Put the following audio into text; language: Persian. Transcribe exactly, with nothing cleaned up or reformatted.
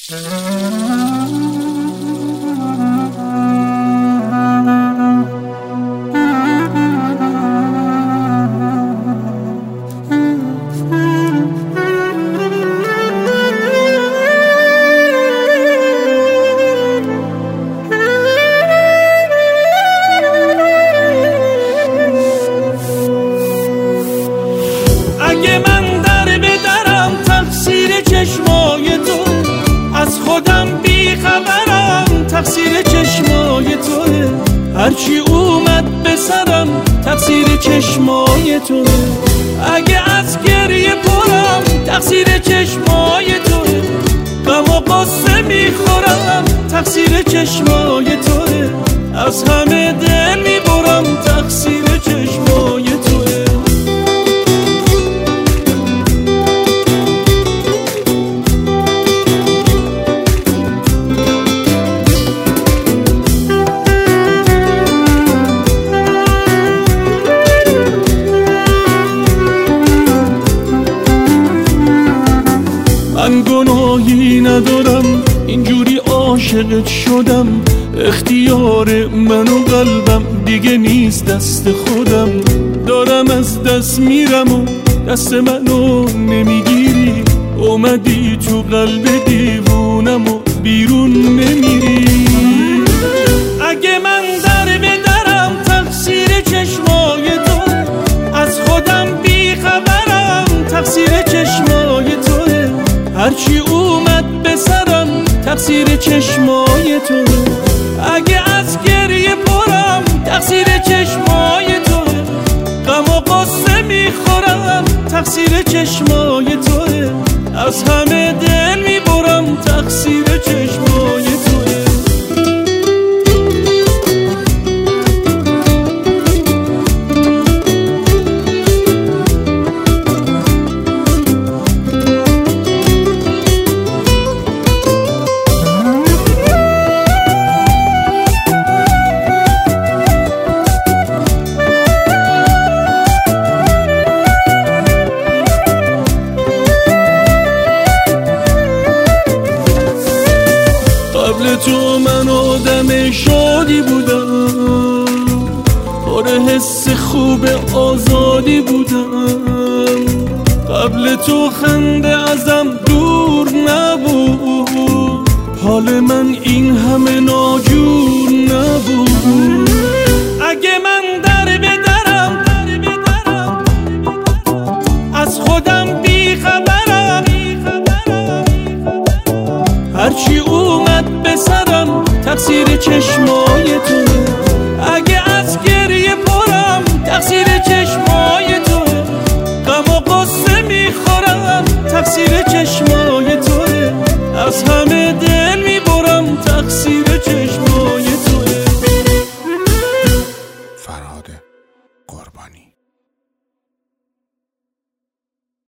اگه من در بدرم تقصیر چشمای تو، از خودم بیخبرم تقصیر چشمای توه، هرچی اومد به سرم تقصیر چشمای توه، اگه از گریه پرم تقصیر چشمای توه، غم و قصه میخورم تقصیر چشمای توه، از همه دل میبرم تقصیر چشمای توه. من گناهی ندارم اینجوری عاشقت شدم، اختیار من و قلبم دیگه نیست دست خودم، دارم از دست میرم و دست منو نمیگیری، اومدی تو قلب دیوونم و بیرون نمیری. اگه من در بدرم تقصیر چشمای تو، از خودم بیخبرم تقصیر چشمای توه، هرچی اومد به سرم تقصیر چشمای تو، اگه از گریه پرم تقصیر چشمای تو، غم و قصه میخورم تقصیر چشمای تو، از همه دل میبرم تقصیر چشمای تو. قبل تو من آدم شادی بودم، پر حس خوب آزادی بودم، قبل تو خنده ازم دور نبود، حال من این همه ناجور نبود. اگه من در بدرم از خودم بیخبرم، هرچی اومد به سرم تقصیر چشمای تو، اگه از گریه پرم تقصیر چشمای تو، غم و قصه میخورم تقصیر چشمای تو، از همه